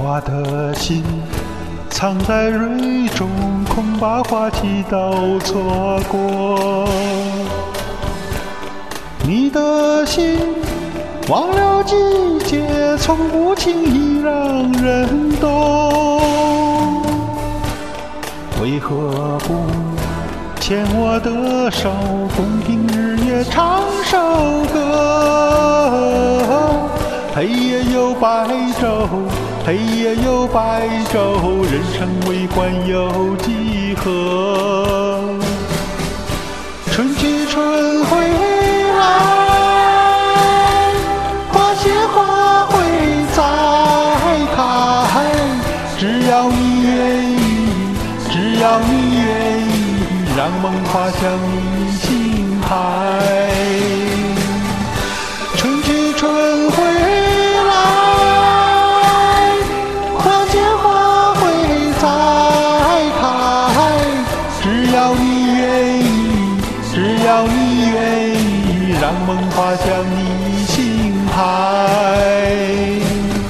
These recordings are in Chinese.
花的心藏在蕊中，恐把花期都错过。你的心忘了季节，从不轻易让人懂。为何不牵我的手，共听日夜唱首歌？黑夜有白昼，黑夜有白昼，人生为欢有几何？春去春回来，花谢花会再开。只要你愿意，只要你愿意，让梦滑向你心海。春去春回来，花谢花会再开。只要你愿意，只要你愿意，让梦滑向你心海。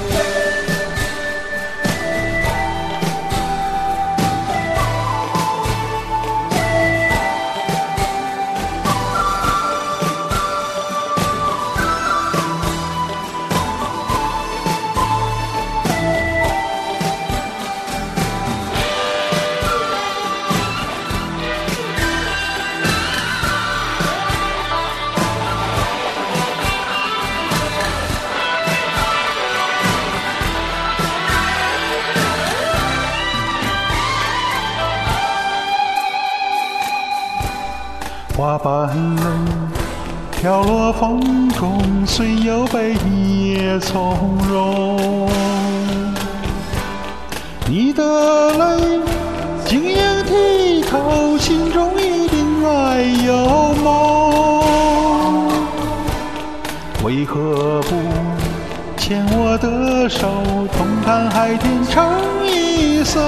花瓣泪飘落风中，虽有悲也从容。你的泪晶莹剔透，心中一定还有梦。为何不牵我的手，同看海天成一色？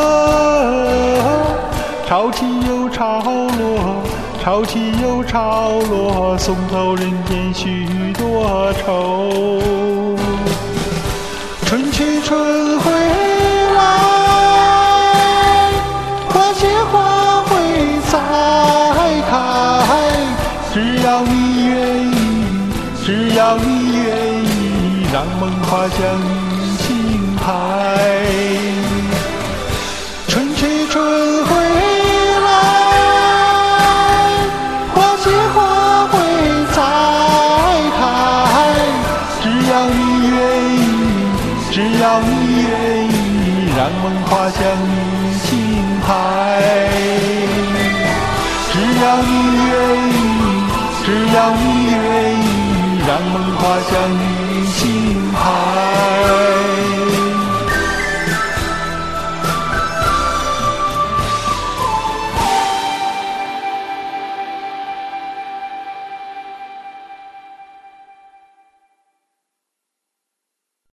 潮起又潮落，潮起又潮落，送走人间许多愁。春去春回来，花谢花会再开。只要你愿意，只要你愿意，让梦滑向你心海。春去春回只要你愿意，让梦滑向你心海。只要你愿意，只要你愿意，让梦滑向你